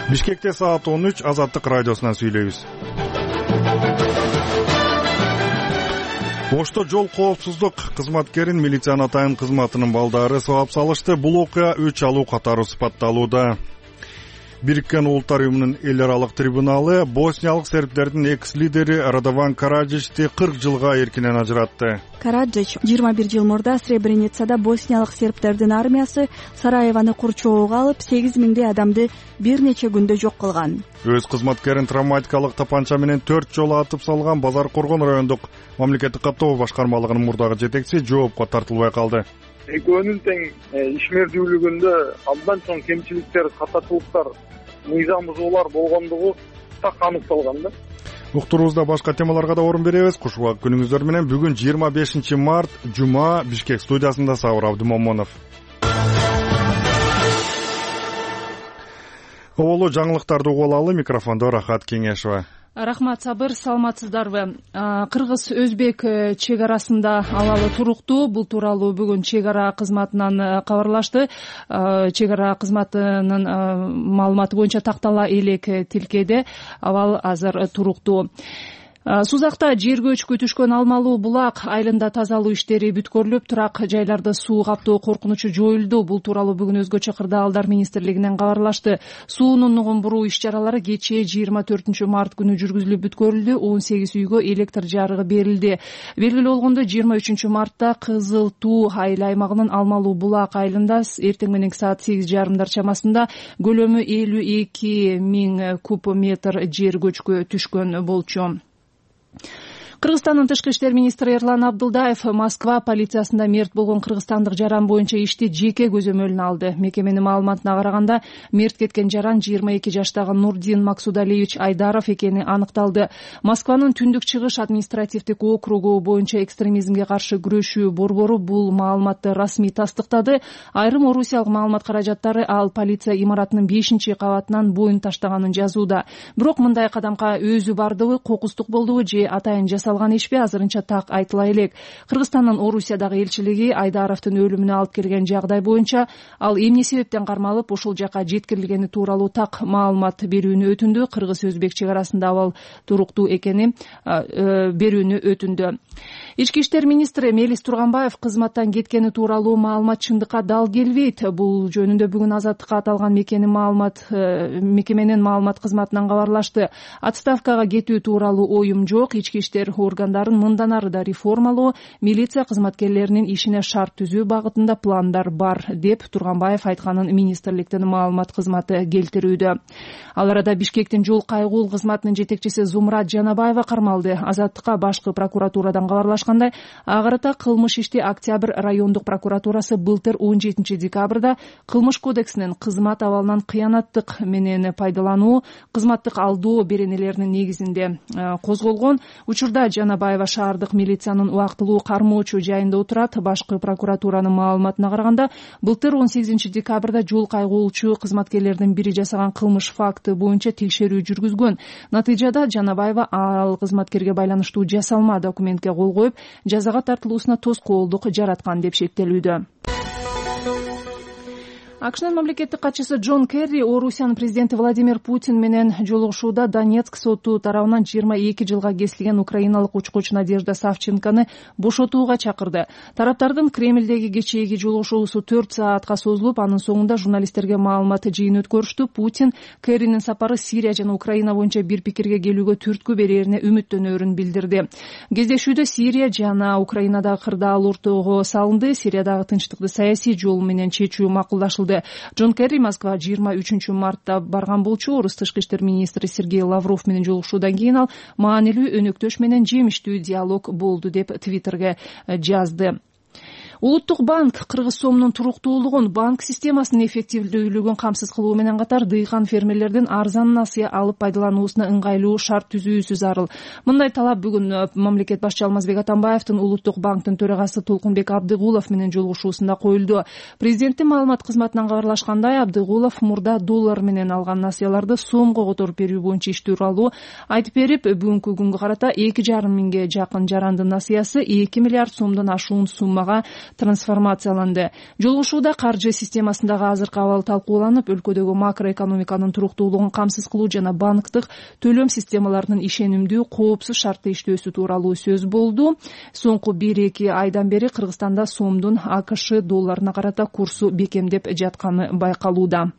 Бишкекте саат 13 Азаттык радиосунан сүйлөйбүз. Ошто жол коопсуздук кызматкерин милициянын атайын кызматынын балдары сабап салышты. Бул окуя өч алуу катары сыпатталууда. Бириккен Улуттар уюмунун эл аралык трибуналы босниялык сербтердин экс-лидери Радован Караджичти 40 жылга эркинен ажыратты. Караджич 21 жыл мурда Сребреницада босниялык сербтердин армиясы Сараевону курчоого алып 8 миңдей адамды бир нече күндө жок кылган. Өз кызматкерин травматикалык тапанча менен 4 жолу атып салган Базар Коргон райондук мамлекеттик каттоо башкармалыгынын мурдагы жетекчиси жоопко тартылбай калды. Экөөнүн тең ишмердүүлүгүндө абдан чоң кемчиликтер, катачылыктар, мыйзам бузуулар болгондугу так аныкталган да. Уктуруубузда башка темаларга да орун беребиз. Куш убак күнүңүздөр менен бүгүн 25 март жума Бишкек студиясында Сабыр Абдымомонов. Оболу жаңылыктарды угуп алалы, микрофондо Рахат Кеңешова. Рахмат, Сабыр, саламатсыздарбы? Кыргыз өзбек чек арасында абалы туруктуу. Бул тууралуу бүгүн чек ара кызматынан кабарлашты. Чек ара кызматынын маалыматы боюнча тактала элек тилкеде абал азыр туруктуу. Сузакта жер көчкү түшкөн Алмалуу булак айылында тазалоо иштери бүткөрүлүп, турак жайларда суу каптоо коркунучу жоюлду. Бул тууралуу бүгүн өзгөчө кырдаалдар министрлигинен кабарлашты. Суунун нугун буруу иш-чаралары кечээ 24 март күнү жүргүзүлүп бүткөрүлдү. 18 үйгө электр жарыгы берилди. Белгилүү болгондой 23 мартта Кызыл Туу айыл аймагынын Алмалуу булак айылында эртең мененки саат 8:30 чамасында көлөмү 52 миң куб метр жер көчкү түшкөн болчу. Кыргызстандын тышкы иштер министри Эрлан Абдылдаев Москва полициясында мерт болгон кыргызстандык жаран боюнча ишти жеке көзөмөлүнө алды. Мекеменин маалыматына караганда, мерт кеткен жаран 22 жаштагы Нурдин Максудалиевич Айдаров экени аныкталды. Москванын Түндүк Чыгыш административдик округу боюнча экстремизмге каршы күрөшүү борбору бул маалыматты расмий тастыктады. Айрым орусиялык маалымат каражаттары ал полиция имаратынын 5-кабатынан боюн таштаганын жазууда. Бирок мындай кадамга өзү бардыбы, кокустук болдубу же атайын салган ишпи азырынча так айтыла элек. Кыргызстандын Орусиядагы элчилиги Айдаровдун өлүмүнө алып келген жагдай боюнча ал эмне себептен кармалып ушул жака жеткирилгени тууралуу так маалымат берүүнү өтүндү. Кыргыз-өзбек чек арасында абал туруктуу экени берүүнү өтүндү. Ички иштер министри Мелис Турганбаев кызматтан кеткени тууралуу маалымат чындыкка дал келбейт. Бул жөнүндө бүгүн Азаттыкка аталган мекеменин маалымат кызматынан кабарлашты. Отставкага кетүү тууралуу оюм жок. Ички иштер органдарын мындан ары да реформалоо, милиция кызматкерлеринин ишине шарт түзүү багытында пландар бар, деп Турганбаев айтканын министрликтин маалымат кызматы келтирүүдө. Ал арада Бишкектин жол кайгуул кызматынын жетекчиси Зумрат Жанабаева кармалды. Азаттыкка башкы прокуратурадан кабарлашкандай, агырата кылмыш ишти Октябрь райондук прокуратурасы былтыр 17 декабрда кылмыш кодексинин кызмат абалынан кыянаттык менен пайдалануу, кызматтык алдоо беренелеринин негизинде козголгон. Учурда Жанабаева шаардык милициянын убактылуу кармоочу жайында отурат. Башкы прокуратуранын маалыматына караганда, былтыр 18 декабрда жол кайгуулчу кызматкерлердин бири жасаган кылмыш факты боюнча текшерүү жүргүзгөн. Натыйжада Жанабаева ал кызматкерге байланыштуу жасалма документке кол коюп, жазага тартылуусуна тоскоолдук жараткан деп шектелүүдө. АКШнын мамлекеттик катчысы Джон Керри Орусиянын президенти Владимир Путин менен жолугушууда Донецк соту тарабынан 22 жылга кесилген украиналык учкуч Надежда Савченконы бошотууга чакырды. Тараптардын Кремлдеги кечээги жолугушуусу 4 саатка созулуп, анын соңунда журналисттерге маалымат жыйын өткөрүштү. Путин Керринин сапары Сирия жана Украина боюнча бир пикирге келүүгө түрткү берерине үмүттөнөөрүн билдирди. Кездешүүдө Сирия жана Украинадагы кырдаал ортого салынды. Сириядагы тынчтыкты саясий жол менен чечүү макулдашылды. Джон Керри Москва 23 мартта барган болчу. Орус тышкы иштер министри Сергей Лавров менен жолугушуудан кийин ал маанилүү өнөктөш менен жемиштүү диалог болду деп Твиттерге жазды. Улуттук банк кыргыз сомунун туруктуулугун, банк системасынын эффективдүүлүгүн камсыз кылуу менен катар дыйкан фермерлердин арзан насыя алып пайдалануусуна ыңгайлуу шарт түзүүсү зарыл. Мындай талап бүгүн мамлекет башчы Алмазбек Атамбаевдин Улуттук банктын төрагасы Толкунбек Абдыгулов менен жолугушуусунда коюлду. Президенттин маалымат кызматынан кабарлашкандай, Абдыгулов мурда доллар менен алган насыяларды сомго которуп берүү боюнча иш тууралуу айтып берип, бүгүнкү күнгө карата 2,5 миңге жакын жарандын насыясы 2 миллиард сомдон ашуун суммага трансформацияланды. Жолугушууда каржы системасындагы азыркы абал талкууланып, өлкөдөгү макроэкономиканын туруктуулугун камсыз кылуу жана банктык төлөм системаларынын ишенимдүү, коопсуз шартта иштөөсү тууралуу сөз болду. Соңку 1-2 айдан бери Кыргызстанда сомдун АКШ долларына карата курсу бекемдеп жатканы байкалууда.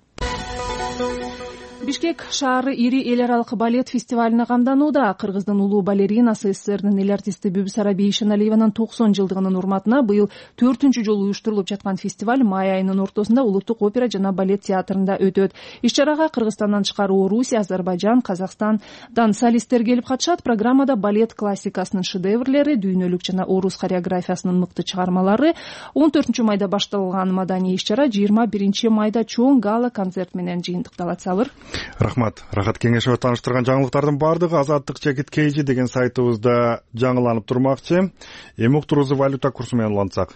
Бишкек шаары ири эл аралык балет фестивалине камданууда. Кыргыздын улуу балеринасы, СССРдин эл артисти Бүбүсара Бейшеналиеванын 90 жылдыгынын урматына быйыл 4-чү жолу уюштурулуп жаткан фестиваль май айынын ортосунда Улуттук опера жана балет театрында өтөт. Иш-чарага Кыргызстандан тышкары Орусия, Азербайжан, Казакстандан солисттер келип катышат. Программада балет классикасынын шедеврлери, дүйнөлүк жана орус хореографиясынын мыкты чыгармалары. 14 майда башталган маданий иш-чара 21 майда чоң гала концерт менен жыйынтыкталат. Сабыр. Рахмат. Рахат Кеңешова тааныштырган жаңылыктардын баардыгы Азаттык чекит KG деген сайтыбызда жаңыланып турмакчы. Эми уктуруубузду валюта курсу менен улантсак.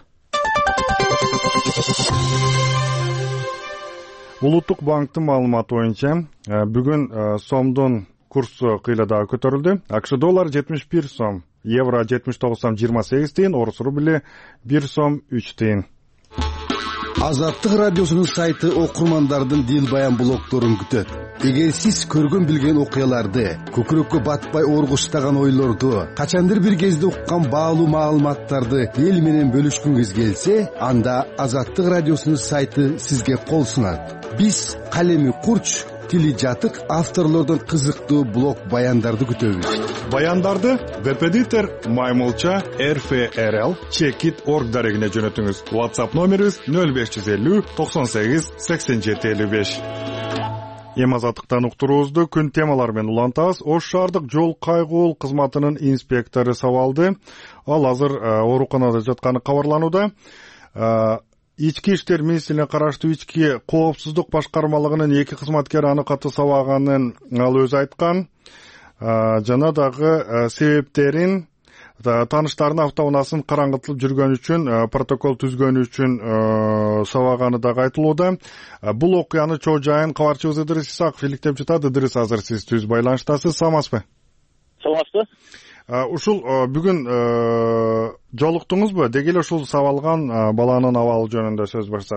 Улуттук банктын маалыматы боюнча бүгүн сомдун курсу кыйла дагы көтөрүлдү. АКШ доллар 71 сом, евро 79 сом 28 тыйын, орус рубли 1 сом 3 тыйын. Азаттык радиосунун сайты окурмандардын дил баян блогторун күтөт. Эгер сиз көргөн билген окуяларды, көкүрөккө батпай оргуштаган ойлорду, качандыр бир кезде уккан баалуу маалыматтарды эл менен бөлүшкүңүз келсе, анда Азаттык радиосунун сайты сизге кол сунат. Биз калеми курч, тили жатык авторлордун кызыктуу блог баяндарды күтөбүз. Баяндарды веб-эдитор Маймулча RFRL Chekit.org дарегине жөнөтүңүз. WhatsApp номерибиз 0550 98 87 55. Эми Азаттыктан уктуруубузду күн темалары менен улантабыз. Ош шаардык жол кайгуул кызматынын инспектору сабалды. Ал азыр ооруканада жатканы кабарланууда. Ички иштер министрлигине караштуу ички коопсуздук башкармалыгынын 2 кызматкери аны катуу сабаганын ал өзү айткан. Жана дагы себептерин тааныштарынын автоунаасын караңгытылып жүргөн үчүн, протокол түзгөн үчүн сабаганы дагы айтылууда. Бул окуяны чоо жайын кабарчыбыз Ыдырыс Исаков иликтеп жатат. Ыдырыс, азыр сиз түз байланыштасыз. Саламатсызбы? Саламатсызбы. Ушул бүгүн жолуктуңузбу? Деги эле ушул сабалган баланын абалы жөнүндө сөз барсак.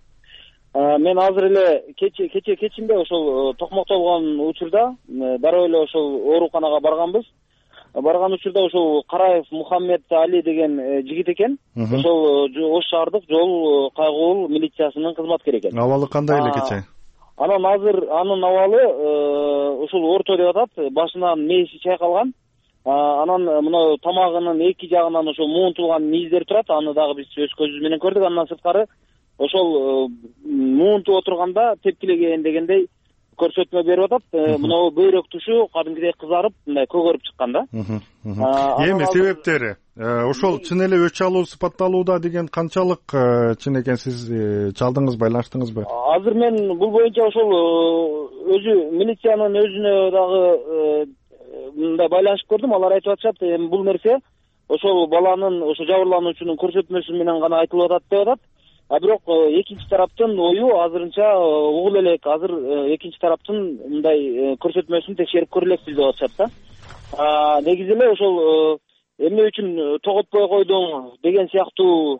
Мен азыр эле кечинде ошол токмоктолгон учурда дароо эле ошол ооруканага барганбыз. Барган учурда ошол Караев Мухаммед Али деген жигит экен. Ошол Ош шаардык жол кайгуул милициясынын кызматкери экен. Абалы кандай эле кече? Анан азыр анын абалы ушул орто деп атат, башынан мээси чайкалган. Анан мына тамагынын эки жагынан ошол муунтулган мийиздер турат. Аны дагы биз өз көзүбүз менен көрдүк. Андан сырткары ошол муунтуп отурганда тепкилеген дегендей көрсөтмө берип атат. Мына бөйрөк тушу кадимкидей кызарып, мындай көгөрүп чыккан да. Эми себептери ошол чын эле өч алуу сыпатталууда деген канчалык чын экен, сиз чалдыңыз, байланыштыңызбы? Азыр мен бул боюнча ошол өзү милициянын өзүнө дагы мындай байланышып көрдүм. Алар айтып атышат, бул нерсе ошол баланын, ошол жабырлануучунун көрсөтмөсү менен гана айтылып атат деп атат. Бирок экинчи тараптын ою азырынча угула элек. Азыр экинчи тараптын мындай көрсөтмөсүн текшерип көрүлөкпүз деп атышат да. Негизи эле ошол эмне үчүн тоготпой койдуң деген сыяктуу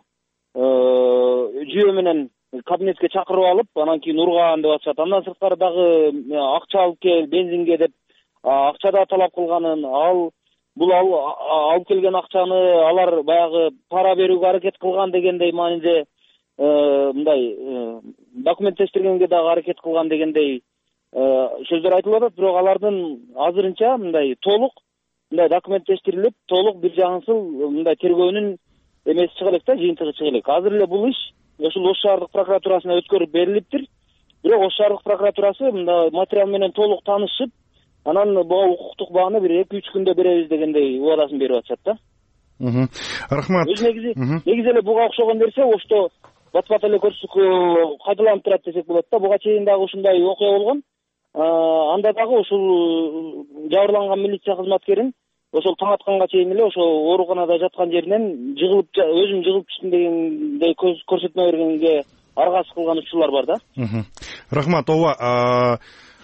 жүйө менен кабинетке чакырып алып, анан кийин урган деп атышат. Андан сырткары дагы акча алып кел, бензинге деп акча да талап кылганын, бул алып келген акчаны алар баягы пара берүүгө аракет кылган дегендей мааниде мындай документтештиргенге дагы аракет кылган дегендей сөздөр айтылып атат. Бирок алардын азырынча мындай толук мындай документтештирилип, толук бир жагынсыл мындай тергөөнүн эмеси чыга элек да, жыйынтыгы чыга элек. Азыр эле бул иш ошол Ош шаардык прокуратурасына өткөрүп берилиптир. Бирок Ош шаардык прокуратурасы мындай материал менен толук таанышып, анан буга укуктук бааны бир 2-3 күндө беребиз дегендей убадасын берип атышат да. Рахмат. Негизи эле буга окшогон нерсе Ошто бат-бат эле көрсөткө кайталанып турат десек болот да. Буга чейин дагы ушундай окуя болгон. Анда дагы ушул жабырланган милиция кызматкерин ошол таң атканга чейин эле ошол ооруканада жаткан жеринен өзүм жыгылып түштүм дегендей көрсөтмө бергенге аргасыз кылган учурлар бар да. Рахмат. Ооба,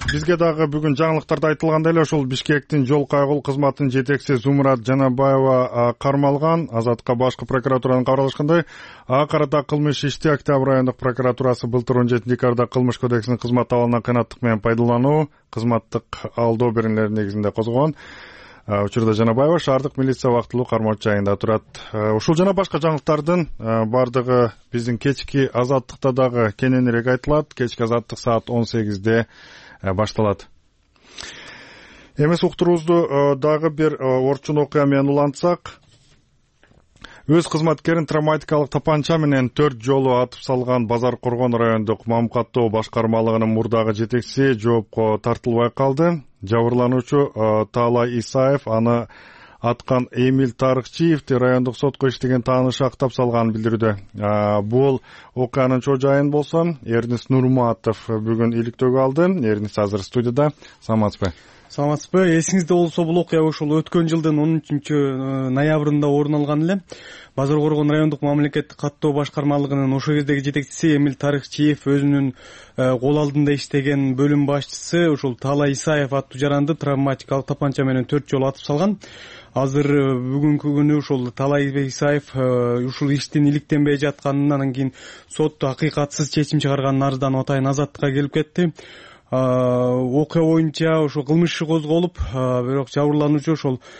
Бизге дагы бүгүн жаңылыктарда айтылгандай эле ошол Бишкектин жол кайгылуу кызматынын жетекчиси Зумрат Жанабаева кармалган. Азаттыкка башкы прокуратуранын кабарлашкандай, ага карата кылмыш ишти Октябрь айындык прокуратурасы былтыр 17-декабрда кылмыш кодексинин кызмат абалынан кыянаттык менен пайдалануу, кызматтык алдоо беренелери негизинде козгогон. Учурда Жанабаева шаардык милиция убактылуу кармоочу жайында турат. Ушул жана башка жаңылыктардын бардыгы биздин кечки Азаттыкта дагы кененирээк айтылат. Кечки Азаттык саат 18-де башталат. Эмес уктуруубузду дагы бир орчун окуя менен улантсак, өз кызматкерин травматикалык тапанча менен 4 жолу атып салган Базар Коргон райондук Мамкаттоо башкармалыгынын мурдагы жетекчиси жоопко тартылбай калды. Жабырлануучу Таалай Исаев аны аткан Эмиль Тарыкчиевди райондук сотко иштеген таанышы актап салганын билдирүүдө. Бул окуянын чоо жайын болсо Эрнис Нурматов бүгүн иликтөөгө алды. Эрнис азыр студияда. Саламатсызбы? Саламатсызбы? Эсиңизде болсо бул окуя ошол өткөн жылдын 13-ноябрында орун алган эле. Базар Коргон райондук мамлекеттик каттоо башкармалыгынын ошол кездеги жетекчиси Эмиль Тарыкчиев өзүнүн кол алдында иштеген бөлүм башчысы ошол Таалай Исаев аттуу жаранды травматикалык тапанча менен 4 жолу атып салган. Азыр бүгүнкү күнү ошол Таалай Исаев ушул иштин иликтенбей жатканын, анан кийин сот акыйкатсыз чечим чыгарганын арызданып атайын Азаттыкка келип кетти. Окуя боюнча ошол кылмыш иши козголуп, бирок жабырлануучу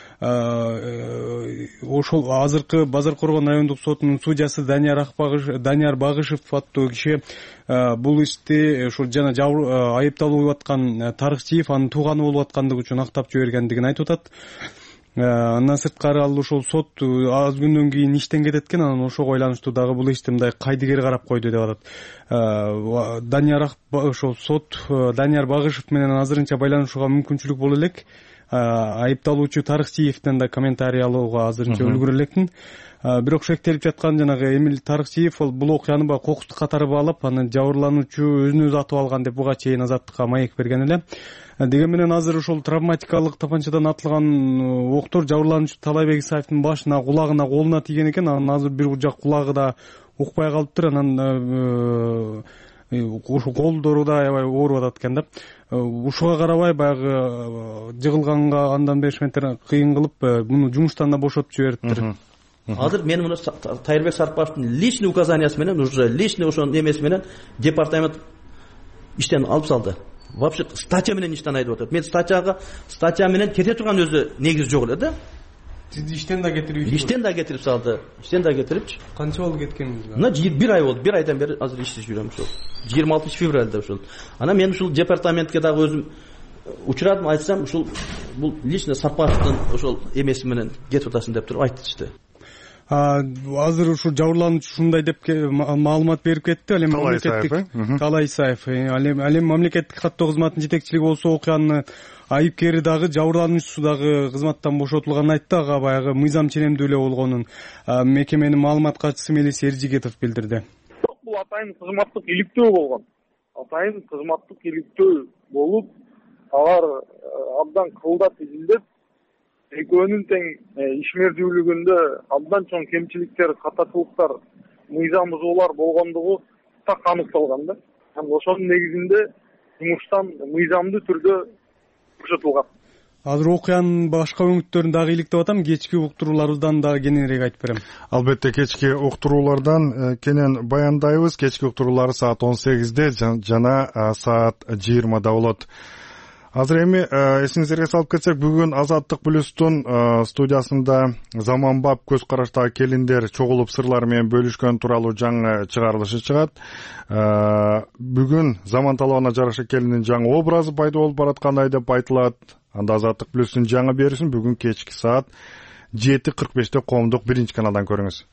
ошол азыркы Базар Коргон райондук сотунун судьясы Данияр Багышев аттуу киши бул ишти ошол жана айыпталуу болуп аткан Тарыкчиев анын тууганы болуп аткандыгы үчүн актап жибергендигин айтып атат. Андан сырткары ал ошол сот аз күндөн кийин иштен кетет экен, анан ошого байланыштуу дагы бул ишти мындай кайдыгер карап койду деп атат. Ошол сот Данияр Багышев менен азырынча байланышууга мүмкүнчүлүк боло элек. Айыпталуучу Тарыкчиевден да комментарий алууга азырынча үлгүрө элекмин. Бирок шектелип жаткан жанагы Эмиль Тарыкчиев бул окуяны кокустук катары баалап, анан жабырлануучу өзүн өзү атып алган деп буга чейин Азаттыкка маек берген эле. Деген менен азыр ошол травматикалык тапанчадан атылган октор жабырлануучу Таалай Исаевдин башына, кулагына, колуна тиген экен. Анан азыр бир жак кулагы да укпай калыптыр. Анан ошол колдору да аябай ооруп атат экен да. Ушуга карабай баягы жыгылганга андан беришментер кыйын кылып, муну жумуштан да бошотуп жибериптир. Азыр мен муну Тайырбек Сарпаевдин личный указаниясы менен, уже личный ошонун эмеси менен департамент иштен алып салды. Вообще статья менен иштен айтып атат. Мен статья менен кете турган өзү негизи жок эле да. Сизди иштен да кетирип? Иштен да кетирип салды. Иштен да кетирипчи. Канча болду кеткениңиз? Мына 1 ай болду. 1 айдан бери азыр иштеп жүрөм ошол. 26 февралда ошол. Анан мен ушул департаментке дагы өзүм учурадым, айтсам ушул бул лично Сарпаевдин ошол эмеси менен кетип атасың деп туруп айтышты. Азыр ушу жабырлануучу ушундай деп маалымат берип кетти. Ал эми мамлекеттик Таалай Исаев, ал эми мамлекеттик каттоо кызматынын жетекчилиги болсо окуянын айыпкери дагы жабырлануучусу дагы кызматтан бошотулганын айтты. Ага баягы мыйзам ченемдүү эле болгонун мекеменин маалымат катчысы Мелис Эржигетов билдирди. Бул атайын кызматтык иликтөө болгон. Атайын кызматтык иликтөө болуп, алар абдан кылдат изилдеп, экөөнүн тең ишмердүүлүгүндө абдан чоң кемчиликтер, катачылыктар, мыйзам бузуулар болгондугу так аныкталган да. Ошонун негизинде жумуштан мыйзамдуу түрдө бошотулган. Азыр окуянын башка өңүттөрүн дагы иликтеп атам, кечки уктурууларыбыздан дагы кененирээк айтып берем. Албетте кечки уктуруулардан кенен баяндайбыз. Кечки уктуруулар саат 18-де жана саат 20-да болот. Азыр эми эсиңиздерге салып кетсек, бүгүн Азаттык плюстун студиясында заманбап көз караштагы келиндер чогулуп сырлар менен бөлүшкөн тууралуу жаңы чыгарылышы чыгат. Бүгүн заман талабына жараша келиндин жаңы образы пайда болуп бараткандай деп айтылат. Анда Азаттык плюстун жаңы берүүсүн бүгүн кечки саат 7:45-те коомдук 1-каналдан көрүңүз.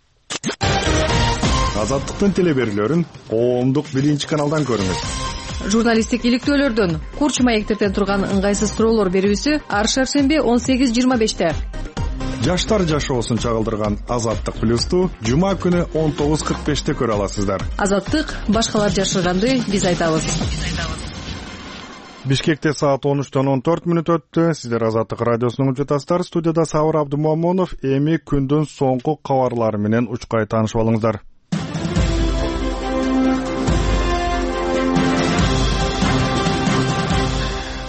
Азаттыктын телеберүүлөрүн коомдук 1-каналдан көрүңүз. Журналисттик иликтөөлөрдөн курч маектерден турган ыңгайсыз суроолор берүүсү ар шаршемби 18:25-те. Жаштар жашоосун чагылдырган Азаттык плюсту жума күнү 19:45-те көрө аласыздар. Азаттык башкалар жашырганды биз айтабыз. Бишкекте саат 13:14 өттү. Сиздер Азаттык радиосун угуп жатасыздар. Студияда Сабыр Абдумомунов. Эми күндүн соңку кабарлары менен учкай таанышып алыңыздар.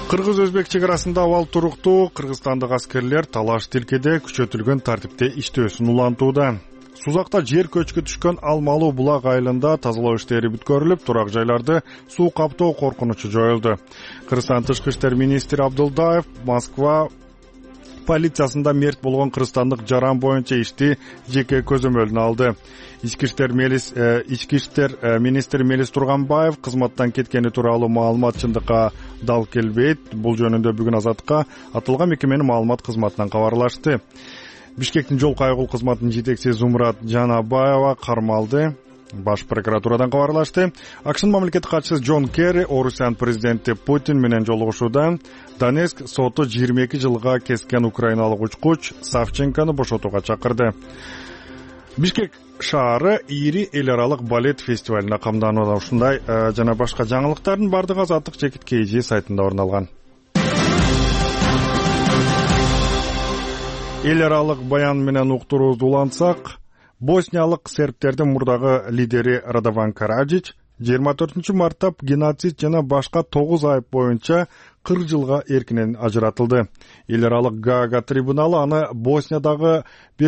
Кыргыз өзбек чек арасында абал туруктуу. Кыргызстандык аскерлер талаш тилкеде күчөтүлгөн тартипте иштөөсүн улантууда. Сузакта жер көчкү түшкөн Алмалуу булак айылында тазалоо иштери бүткөрүлүп, турак жайларды суу каптоо коркунучу жоюлду. Кыргызстан тышкы иштер министри Абдулдаев Москва полициясында мерт болгон кыргызстандык жаран боюнча ишти жеке көзөмөлүнө алды. Ички иштер министри Мелис Турганбаев кызматтан кеткени тууралуу маалымат чындыкка дал келбейт. Бул жөнүндө бүгүн Азаттыкка аталган мекеменин маалымат кызматынан кабарлашты. Бишкектин жол кайгыл кызматынын жетекчиси Зумрат Жанабаева кармалды. Баш прокуратурадан кабарлашты. АКШнын мамлекеттик катчысы Джон Керри Орусиянын президенти Путин менен жолугушууда Донецк соту 22 жылга кескен украиналык учкуч Савченкону бошотууга чакырды. Бишкек шаары ири эл аралык балет фестивалына камданууда. Ушундай жана башка жаңылыктардын бардыгы Азаттык Жекит KG сайтында орун алган. Эл аралык баян менен уктуруубузду улантсак, Босниялык сербтердин мурдагы лидери Радован Караджич 24 мартта геноцид жана башка 9 айып боюнча 40 жылга эркинен ажыратылды. Эл аралык Гаага трибуналы аны Босниядағы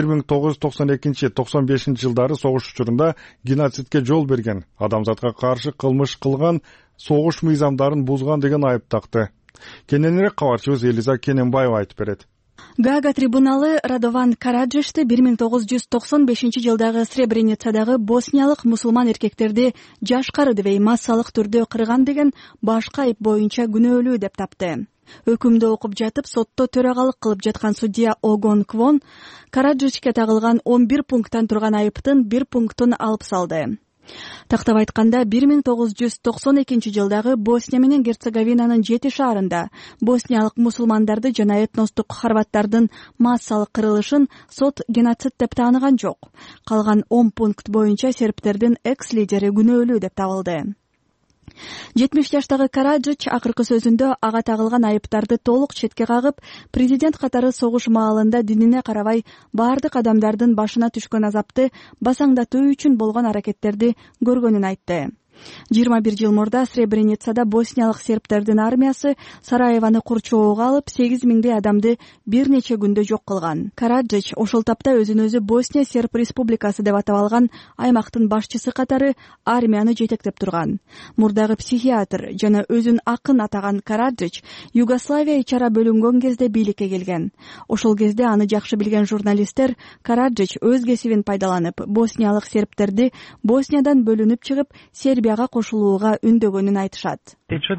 1992-95 жылдары согуш учурунда геноцидке жол берген, адамзатка каршы кылмыш кылган, согуш мыйзамдарын бузган деген айып такты. Кененирээк кабарчыбыз Элиза Кененбаева айтып берет. Гаага трибуналы Радован Караджичти 1995 жылдагы Сребреницадагы босниялык мусулман эркектерди жашкары дебей массалык түрдө кырган деген башка айып боюнча күнөөлүү деп тапты. Өкүмдү окуп жатып сотто төрагалык кылып жаткан судья Огон Квон Караджичке тагылган 11 пункттан турган айыптын 1 пунктун алып салды. Тактап айтканда 1992 жылдагы Босния менен Герцеговинанын 7 шаарында босниялык мусулмандарды жана этностук хорваттардын массалык кырылышын сот геноцид деп тааныган жок. Калган 10 пункт боюнча сербтердин экс-лидери күнөөлүү деп табылды. 70 жаштагы Караджич акыркы сөзүндө ага тагылган айыптарды толук четке кагып, президент катары согуш маалында динине карабай баардык адамдардын башына түшкөн азапты басаңдатуу үчүн болгон аракеттерди көргөнүн айтты. 21 жыл мурда Сребреницада босниялык сербтердин армиясы Сараеваны курчоого алып 8000 адамды бир нече күндө жок кылган. Караджич ошол тапта өзүн өзү Босния Серб Республикасы деп атап алган аймактын башчысы катары армияны жетектеп турган. Мурдагы психиатр жана өзүн акын атаган Караджич Югославия ичара бөлүнгөн кезде бийликке келген. Ошол кезде аны жакшы билген журналисттер Караджич өз кесибин пайдаланып, босниялык сербтерди Босниядан бөлүнүп чыгып, Сербияга кошулууга үндөгөнүн айтышат.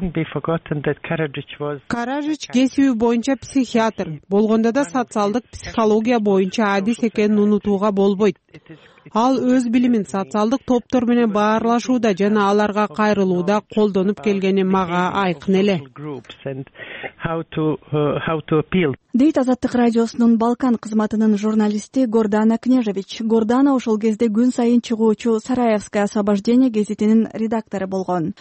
Караджич кесиби боюнча психиатр, болгондо да социалдык психология боюнча адис экенин унутууга болбойт. Ал өз билимин социалдык топтор менен баарлашууда жана аларга кайрылууда колдонуп келгени мага айкын эле. Дейт Азаттык радиосунун Балкан кызматынын журналисти Гордана Кнежевич. Гордана ошол кезде күн сайын чыгуучу Сараевское освобождение гезитинин редактору болгон.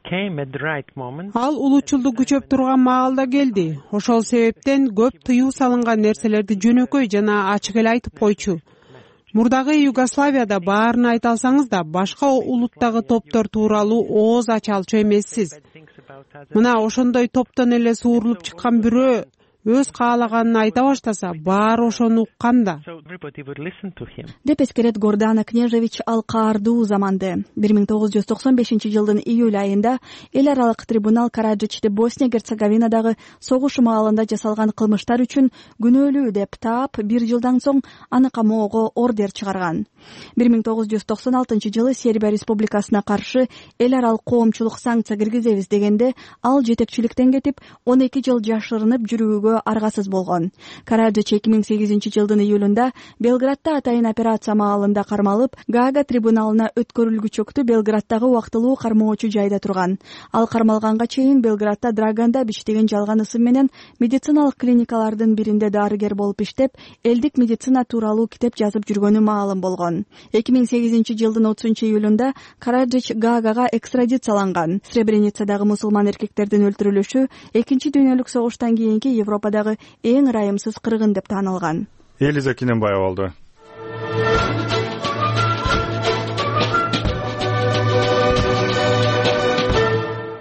Ал улуучулду күчөп турган маалда келди. Ошол себептен көп тыюу салынган нерселерди жөнөкөй жана ачык эле айтып койчу. Мурдагы Югославияда баарын айта алсаңыз да, башка улуттагы топтор тууралуу ооз ача алчу эмессиз. Мына ошондой топтон эле суурулуп чыккан бирөө өз каалаганын айта баштаса, баары ошону уккан да. Деп эскерет Гордана Кнежевич ал каардуу заманды. 1995 жылдын июль айында эл аралык трибунал Караджичти Босния-Герцеговинадагы согуш маалында жасалган кылмыштар үчүн күнөөлүү деп таап, 1 жылдан соң аны камоого ордер чыгарган. 1996 жылы Сербия Республикасына каршы эл аралык коомчулук санкция киргизебиз дегенде, ал жетекчиликтен кетип, 12 жыл жашырынып жүрүүгө аргасыз болгон. Караджич 2008 жылдын июлунда Белградда атайын операция маалында кармалып, Гаага трибуналына өткөрүлгүчөктү Белграддагы убактылуу кармоочу жайда турган. Ал кармалганга чейин Белградда Драганда Бич деген жалган ысым менен медициналык клиникалардын биринде дарыгер болуп иштеп, элдик медицина тууралуу китеп жазып жүргөнү маалым болгон. 2008 жылдын 30 июлунда Караджич Гаагага экстрадицияланган. Сребреницадагы мусулман эркектердин өлтүрүлүшү Экинчи дүйнөлүк согуштан кийинки Европадагы эң ырайымсыз кыргын деп таанылган. Элиза Кененбаева болду.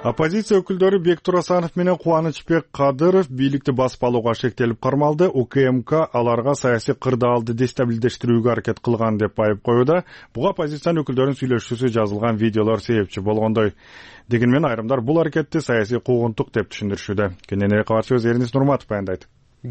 Оппозиция өкүлдөрү Бектур Асанов менен Кубанычбек Кадыров бийликти басып алууга шектелип кармалды. УКМК аларга саясий кырдаалды дестабилдештирүүгө аракет кылган деп айып коюуда. Буга оппозициянын өкүлдөрүнүн сүйлөшүүсү жазылган видеолор себепчи болгондой. Дегенмен айрымдар бул аракетти саясий куугунтук деп түшүндүрүшүүдө. Кененирээк кабарчыбыз Эрнис Нурматов баяндайт.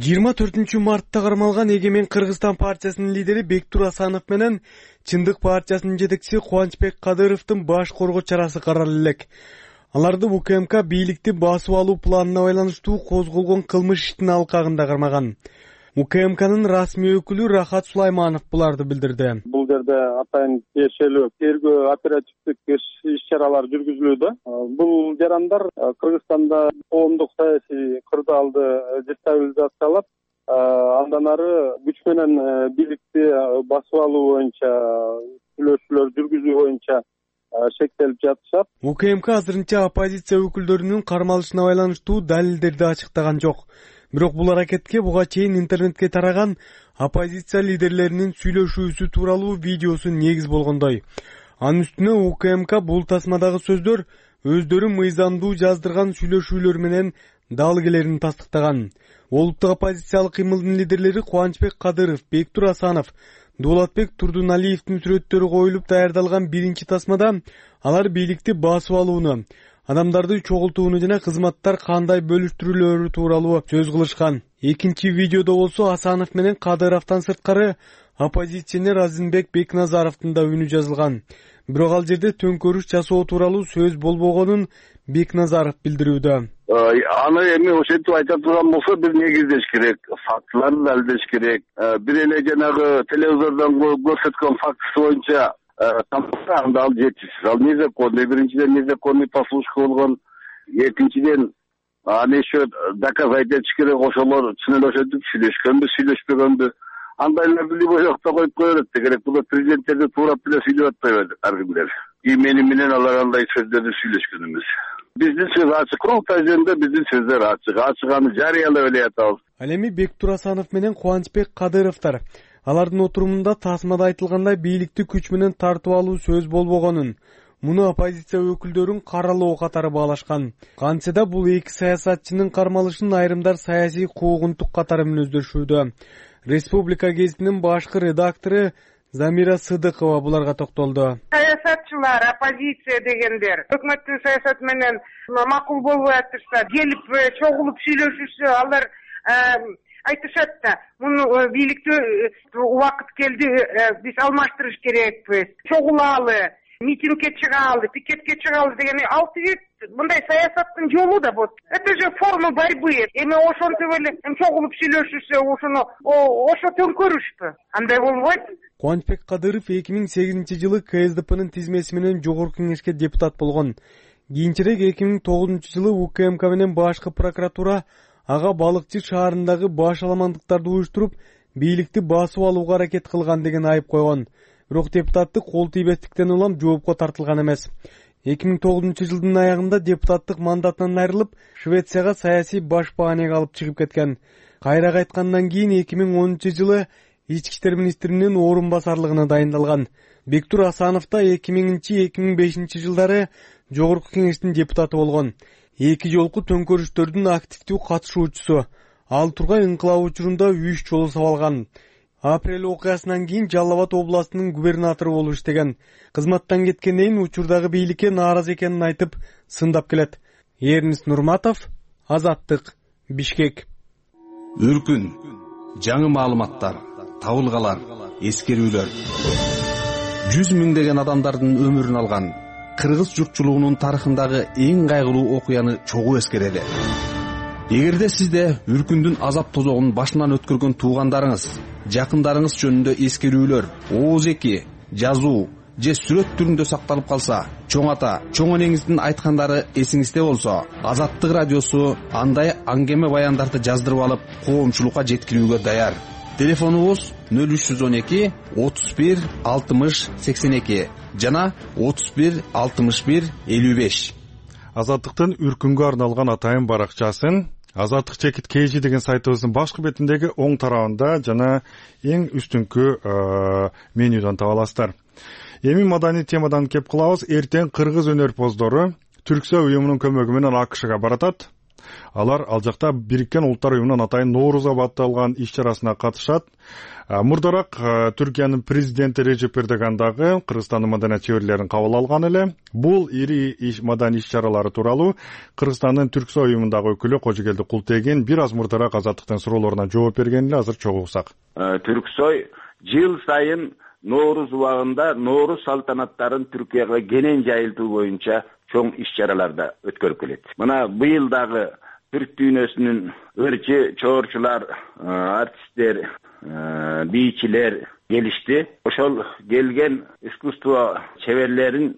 24 мартта кармалган Эгемен Кыргызстан партиясынын лидери Бектур Асанов менен Чындык партиясынын жетекчиси Кубанычбек Кадыровдун баш коргоо чарасы каралып элек. Аларды УКМК бийликти басып алуу планына байланыштуу козголгон кылмыш иштин алкагында кармаган. УКМКнын расмий өкүлү Рахат Сулайманов буларды билдирди. Бул жерде атайын тиешелүү тергөө оперативдик иш-чаралар жүргүзүлүүдө. Бул жарандар Кыргызстанда коомдук саясий кырдаалды дестабилизациялап, андан ары күч менен бийликти басып алуу боюнча сүйлөшүүлөр жүргүзүү боюнча шектелип жатышат. УКМК азырынча оппозиция өкүлдөрүнүн кармалышына байланыштуу далилдерди ачыктаган жок. Бирок бул аракетке буга чейин интернетке тараган оппозиция лидерлеринин сүйлөшүүсү тууралуу видеосу негиз болгондой. Анын үстүнө УКМК бул тасмадагы сөздөр өздөрү мыйзамдуу жаздырган сүйлөшүүлөр менен дал келерин тастыктаган. Олуттук оппозициялык кыймылдын лидерлери Кубанычбек Кадыров, Бектур Асанов, Дулатбек Турдуналиевдин сүрөттөрү коюлуп даярдалган биринчи тасмада алар бийликти басып алууну, адамдарды чогултууну жана кызматтар кандай бөлүштүрүлөөрү тууралуу сөз кылышкан. Экинчи видеодо болсо Асанов менен Кадыровдон сырткары оппозиционер Азимбек Бекназаровдун да үнү жазылган. Бирок ал жерде төңкөрүш жасоо тууралуу сөз болбогонун Бекназаров билдирүүдө. Аны эми ошентип айта турган болсо бир негиздеш керек, фактыларды далилдеш керек. Бир эле жанагы телевизордон көрсөткөн фактысы боюнча анда ал жетишсиз. Ал незаконный, биринчиден незаконный послушка болгон, экинчиден аны еще доказать этиш керек, ошолор чын эле ошентип сүйлөшкөнбү, сүйлөшпөгөнбү. Андайларды любой жакта коюп кое берет керек. Бул президенттерди туурап эле сүйлөп атпайбы ар кимдер. Мени менен алар андай сөздөрдү сүйлөшкөн эмес. Биздин сөз ачык, курултай жөнүндө биздин сөздөр ачык. Ачыганы жарыялап эле атабыз. Ал эми Бектур Асанов менен Кубанычбек Кадыровдор алардын отурумунда тасмада айтылгандай бийликти күч менен тартып алуу сөз болбогонун, муну оппозиция өкүлдөрүн каралоо катары баалашкан. Кантсе да бул эки саясатчынын кармалышын айрымдар саясий куугунтук катары мүнөздөшүүдө. Республика гезитинин башкы редактору Замира Сыдыкова буларга токтолду. Саясатчылар, оппозиция дегендер өкмөттүн саясаты менен макул болбой атышса, келип чогулуп сүйлөшүшсө, алар айтышат да, муну бийликти убакыт келди, биз алмаштырыш керекпиз, чогулалы, митингге чыгалы, пикетке чыгалы деген алты мындай саясаттын жолу да бут. Это же форма борьбы. Эми ошентип эле чогулуп сүйлөшүшсө, ошо төңкөрүшпү. Андай болбойт. Кубанычбек Кадыров 2008-жылы КСДПнын тизмеси менен жогорку кеңешке депутат болгон. Кийинчерээк 2009-жылы УКМК менен башкы прокуратура ага Балыкчы шаарындагы баш аламандыктарды уюштуруп, бийликти басып алууга аракет кылган деген айып койгон. Бирок депутаттык кол тийбестиктен улам жоопко тартылган эмес. 2009-жылдын аягында депутаттык мандатынан айрылып, Швецияга саясий баш баанеге алып чыгып кеткен. Кайра кайткандан кийин 2010-жылы ички иштер министринин орун басарлыгына дайындалган. Бектур Асанов да 2000-2005 жылдары жогорку кеңештин депутаты болгон. Эки жолку төңкөрүштөрдүн активдүү катышуучусу. Ал тургай инкылап учурунда 3 жолу сабалган. Апрель окуясынан кийин Жалал Абад областынын губернатору болуп иштеген. Кызматтан кеткенден учурдагы бийликке нааразы экенин айтып, сындап келет. Эрнис Нурматов, Азаттык, Бишкек. Үркүн, жаңы маалыматтар, табылгалар, эскерүүлөр. 100 миңдеген адамдардын өмүрүн алган кыргыз журтчулугунун тарыхындагы эң кайгылуу окуяны чогуу эскерели. Эгерде сизде Үркүндүн азап тозогун башынан өткөргөн туугандарыңыз, жакындарыңыз жөнүндө эскерүүлөр, ооз эки, жазуу же сүрөт түрүндө сакталып калса, чоң ата, чоң энеңиздин айткандары эсиңизде болсо, Азаттык радиосу андай аңгеме баяндарды жаздырып алып, коомчулукка жеткирүүгө даяр. Телефонубуз 0312 31 60 82 жана 31 61 55. Азаттыктын Үркүнгө арналган атайын баракчасын Азаттык чекит KG деген сайтыбыздын башкы бетиндеги оң тарабында жана эң үстүңкү менюдан таба аласыздар. Эми маданий темадан кеп кылабыз. Эртең кыргыз өнөрпоздору Түрксой уюмунун көмөгү менен АКШга баратат. Алар ал жакта Бириккен Улуттар уюмунун атайын Ноорузга батталган иш-чарасына катышат. Мурдараак Түркиянын президенти Режеп Эрдоган дагы Кыргызстандын маданият чеберлерин кабыл алган эле. Бул ири маданий иш-чаралары тууралуу Кыргызстандын Түрксой уюмундагы өкүлү Кожогелди Култегин бир аз мурдараак Азаттыктын суроолоруна жооп берген эле. Азыр чогуу уксак. Түрксой жыл сайын Ноорус убагында Ноорус салтанаттарын Түркияга кенен жайылтуу боюнча чоң иш-чараларда өткөрүп келет. Мына быйыл дагы Түрк дүйнөсүнүн ырчы, чоорчулар, артисттер, бийчилер келишти. Ошол келген искусство чеберлерин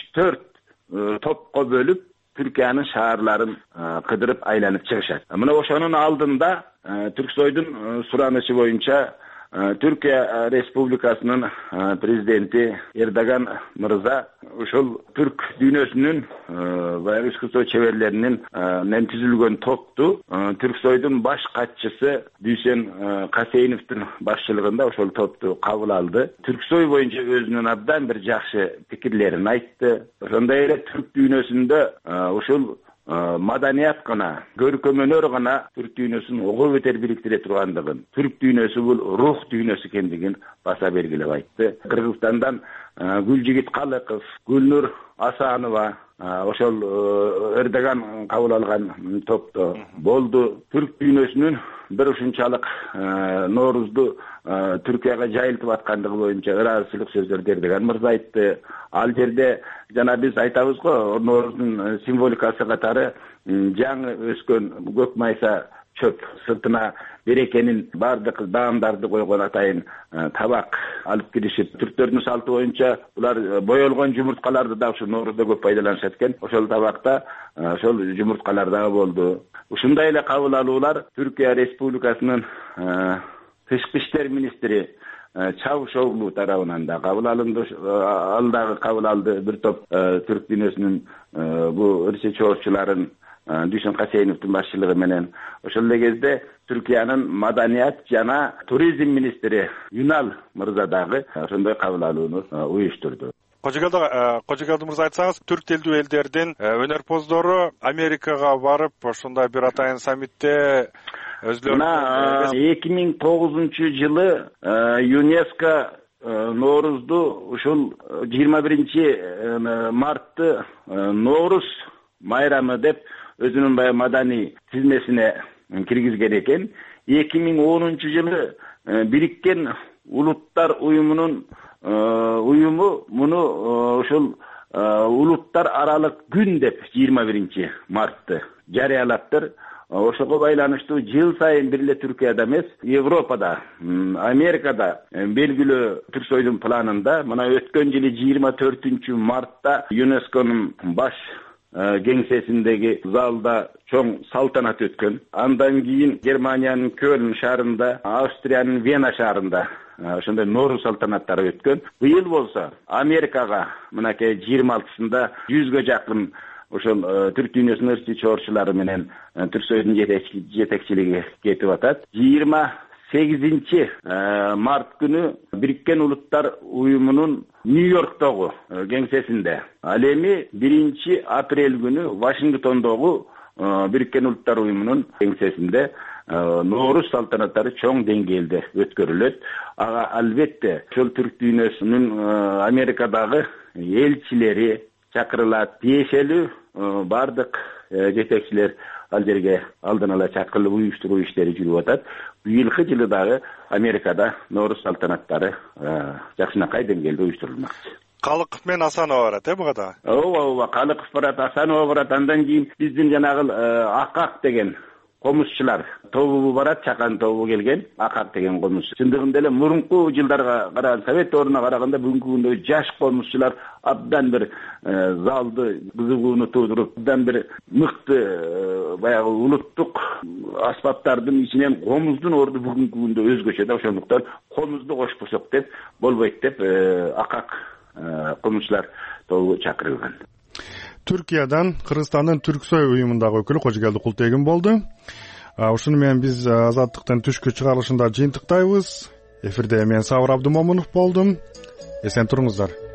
3-4 топко бөлүп Түркиянын шаарларын кыдырып айланып чыгышат. Мына ошонун алдында Түрксойдун суранычы боюнча Түркия Республикасынын президенти Эрдоган мырза ошол түрк дүйнөсүнүн баягы искусство чеберлеринин түзүлгөн топту Түрксойдун баш катчысы Дүйсен Касейновдун башчылыгында ошол топту кабыл алды. Түрксой боюнча өзүнүн абдан бир жакшы пикирлерин айтты. Ошондой эле түрк дүйнөсүндө ушул маданият гана, көркөм өнөр гана түрк дүйнөсүн ого бетер бириктире тургандыгын, түрк дүйнөсү бул рух дүйнөсү экендигин баса белгилеп айтты. Кыргызстандан Гүлжигит Калыков, Гүлнур Асанова ошол Эрдоган кабыл алган топто болду. Түрк дүйнөсүнүн бир ушунчалык Ноорузду Түркияга жайылтып аткандыгы боюнча ыраазычылык сөздөрдү Эрдоган мырза айтты. Ал жерде жана биз айтабыз го, Ноорузун символикасы катары жаңы өскөн көк майса чөп сыртына берекенин бардык даамдарды койгон атайын табак алып киришип, түрктөрдүн салты боюнча булар боелгон жумурткаларды да ушу Ноорузда көп пайдаланышат экен. Ошол табакта ошол жумурткалар дагы болду. Ушундай эле кабыл алуулар Түркия Республикасынын тышкы иштер министри Чавушоглу тарабынан да кабыл алынды. Ал дагы кабыл алды. Бир топ түрк дүйнөсүнүн бул ырчы чоорчуларын Дүйсен Касейновдун башчылыгы менен. Ошол эле кезде Түркиянын маданият жана туризм министри Юнал мырза дагы ошондой кабыл алууну уюштурду. Кожогелди мырза, айтсаңыз, түрк тилдүү элдердин өнөрпоздору Америкага барып, ошондой бир атайын саммитте өзлөрүнүн 2009-жылы ЮНЕСКО Ноорузду ушул 21 мартты Ноорус майрамы деп өзүнүн баягы маданий тизмесине киргизген экен. 2010-жылы Бириккен Улуттар уюмунун уюму муну ушул улуттар аралык күн деп 21 мартты жарыялаптыр. Ошого байланыштуу жыл сайын бир эле Түркияда эмес, Европада, Америкада белгилүү Түрксойдун планында мына өткөн жылы 24 мартта ЮНЕСКОнун баш кеңсесиндеги залда чоң салтанат өткөн. Андан кийин Германиянын Кёлн шаарында, Австриянын Вена шаарында ошондой Ноорус салтанаттары өткөн. Быйыл болсо Америкага мынакей 26-сында 100гө жакын ошол түрк дүйнөсүнүн ырчы чоорчулары менен Түрксойдун жетекчилиги кетип атат. 28 март күнү Бириккен Улуттар уюмунун Нью-Йорктогу кеңсесинде, ал эми 1 апрель күнү Вашингтондогу Бириккен Улуттар уюмунун кеңсесинде Ноорус салтанаттары чоң деңгээлде өткөрүлөт. Ага албетте ошол түрк дүйнөсүнүн Америкадагы элчилери чакырылат. Тиешелүү бардык жетекчилер ал жерге алдын ала чакырылып уюштуруу иштери жүрүп атат. Быйылкы жылы дагы Америкада Ноорус салтанаттары жакшынакай деңгээлде уюштурулмакчы. Калыков менен Асанова барат, буга да? Ооба, Калыков барат, Асанова барат. Андан кийин биздин жанагы Акак деген комузчулар тобу барат, Чакан тобу келген, Акак деген комузчу. Чындыгында эле мурунку жылдарга караганда, Совет дöwрүнө караганда бүгүнкү күндө жаш комузчулар абдан бир залды кызыгууну туудуруп, абдан бир мыкты баягы улуттук аспаптардын ичинен комуздун орду бүгүнкү күндө өзгөчө да. Ошондуктан комузду кошпосок деп болбойт деп Акак комузчулар тобу чакырылган. Түркиядан Кыргызстандын Түрксой уюмундагы өкүлү Кожогелди Култегин болду. Ушуну менен биз Азаттыктын түшкү чыгарылышында жыйынтыктайбыз. Эфирде мен Сабыр Абдымомунов болдум. Эсен туруңуздар.